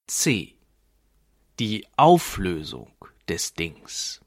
C. Die Auflösung des Dings.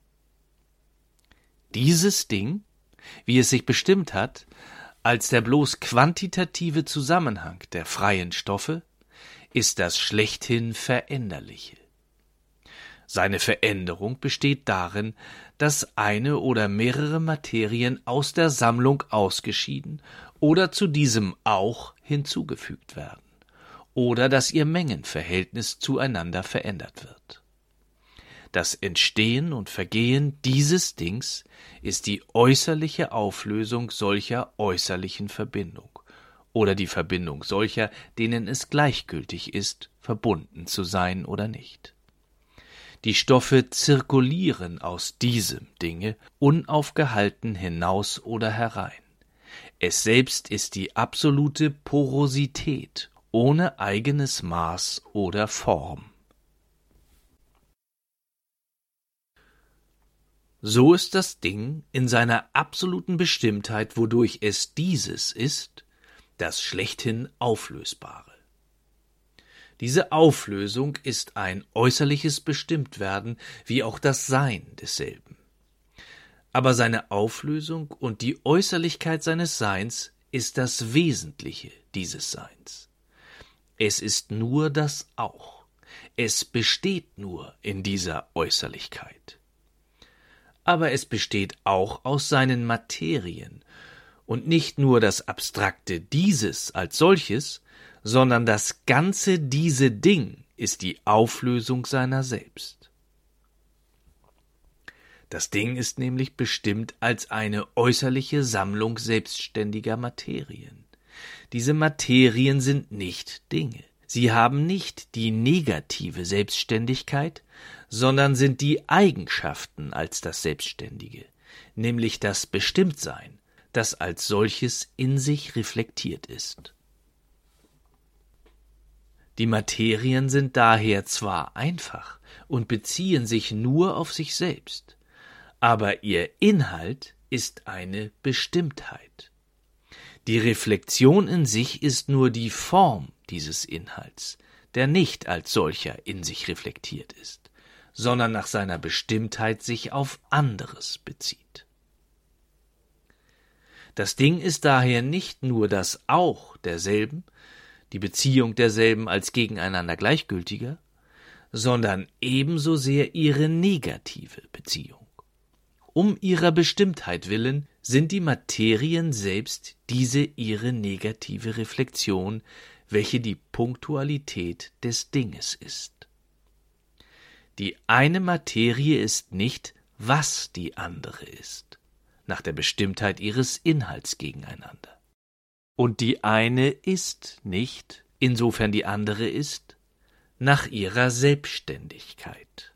Dieses Ding, wie es sich bestimmt hat, als der bloß quantitative Zusammenhang der freien Stoffe, ist das schlechthin Veränderliche. Seine Veränderung besteht darin, dass eine oder mehrere Materien aus der Sammlung ausgeschieden oder zu diesem auch hinzugefügt werden, oder dass ihr Mengenverhältnis zueinander verändert wird. Das Entstehen und Vergehen dieses Dings ist die äußerliche Auflösung solcher äußerlichen Verbindung oder die Verbindung solcher, denen es gleichgültig ist, verbunden zu sein oder nicht. Die Stoffe zirkulieren aus diesem Dinge unaufgehalten hinaus oder herein. Es selbst ist die absolute Porosität ohne eigenes Maß oder Form. So ist das Ding in seiner absoluten Bestimmtheit, wodurch es dieses ist, das schlechthin Auflösbare. Diese Auflösung ist ein äußerliches Bestimmtwerden, wie auch das Sein desselben. Aber seine Auflösung und die Äußerlichkeit seines Seins ist das Wesentliche dieses Seins. Es ist nur das Auch. Es besteht nur in dieser Äußerlichkeit. Aber es besteht auch aus seinen Materien, und nicht nur das abstrakte Dieses als solches, sondern das ganze diese Ding ist die Auflösung seiner selbst. Das Ding ist nämlich bestimmt als eine äußerliche Sammlung selbstständiger Materien. Diese Materien sind nicht Dinge. Sie haben nicht die negative Selbstständigkeit, sondern sind die Eigenschaften als das Selbstständige, nämlich das Bestimmtsein, das als solches in sich reflektiert ist. Die Materien sind daher zwar einfach und beziehen sich nur auf sich selbst, aber ihr Inhalt ist eine Bestimmtheit. Die Reflexion in sich ist nur die Form dieses Inhalts, der nicht als solcher in sich reflektiert ist, sondern nach seiner Bestimmtheit sich auf anderes bezieht. Das Ding ist daher nicht nur das Auch derselben, die Beziehung derselben als gegeneinander gleichgültiger, sondern ebenso sehr ihre negative Beziehung. Um ihrer Bestimmtheit willen sind die Materien selbst diese ihre negative Reflexion, welche die Punktualität des Dinges ist. Die eine Materie ist nicht, was die andere ist, nach der Bestimmtheit ihres Inhalts gegeneinander. Und die eine ist nicht, insofern die andere ist, nach ihrer Selbstständigkeit.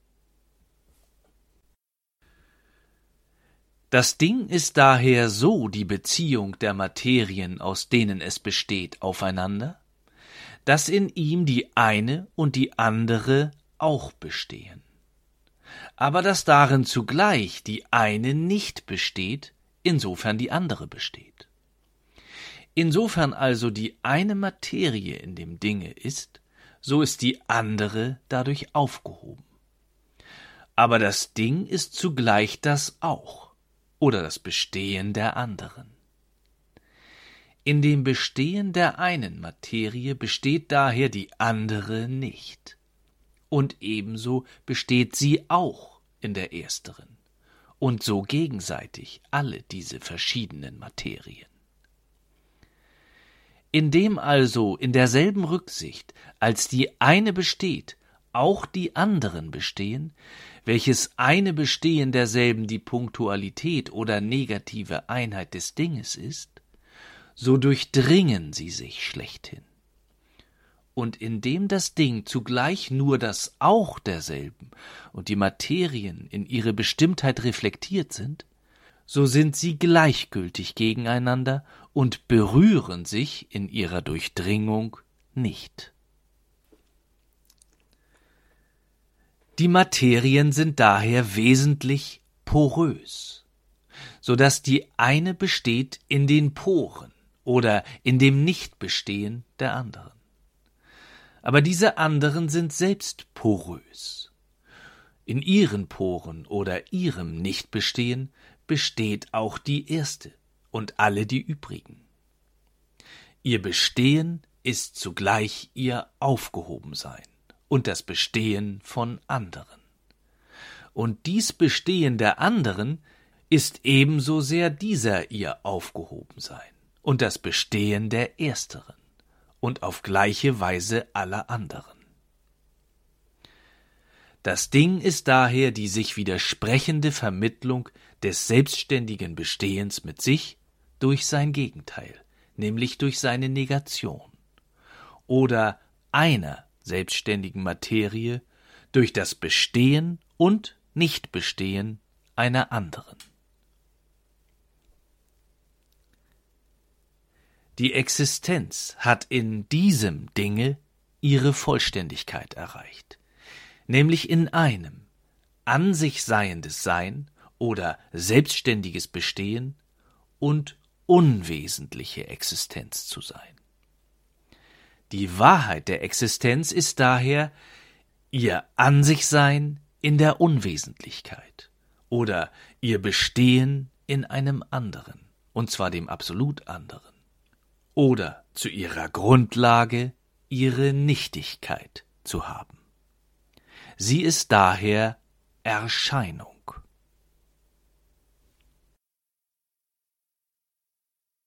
Das Ding ist daher so die Beziehung der Materien, aus denen es besteht, aufeinander, dass in ihm die eine und die andere auch bestehen, aber dass darin zugleich die eine nicht besteht, insofern die andere besteht. Insofern also die eine Materie in dem Dinge ist, so ist die andere dadurch aufgehoben. Aber das Ding ist zugleich das Auch oder das Bestehen der anderen. In dem Bestehen der einen Materie besteht daher die andere nicht. Und ebenso besteht sie auch in der ersteren, und so gegenseitig alle diese verschiedenen Materien. Indem also in derselben Rücksicht, als die eine besteht, auch die anderen bestehen, welches eine Bestehen derselben die Punktualität oder negative Einheit des Dinges ist, so durchdringen sie sich schlechthin. Und indem das Ding zugleich nur das Auch derselben und die Materien in ihre Bestimmtheit reflektiert sind, so sind sie gleichgültig gegeneinander und berühren sich in ihrer Durchdringung nicht. Die Materien sind daher wesentlich porös, so dass die eine besteht in den Poren oder in dem Nichtbestehen der anderen. aber diese anderen sind selbst porös. In ihren Poren oder ihrem Nichtbestehen besteht auch die erste und alle die übrigen. Ihr Bestehen ist zugleich ihr Aufgehobensein und das Bestehen von anderen. Und dies Bestehen der anderen ist ebenso sehr dieser ihr Aufgehobensein und das Bestehen der Ersteren und auf gleiche Weise aller anderen. Das Ding ist daher die sich widersprechende Vermittlung des selbstständigen Bestehens mit sich durch sein Gegenteil, nämlich durch seine Negation, oder einer selbstständigen Materie durch das Bestehen und Nichtbestehen einer anderen. Die Existenz hat in diesem Dinge ihre Vollständigkeit erreicht, nämlich in einem an sich seiendes Sein oder selbstständiges Bestehen und unwesentliche Existenz zu sein. Die Wahrheit der Existenz ist daher ihr An-sich-Sein in der Unwesentlichkeit oder ihr Bestehen in einem anderen, und zwar dem absolut anderen, oder zu ihrer Grundlage ihre Nichtigkeit zu haben. Sie ist daher Erscheinung.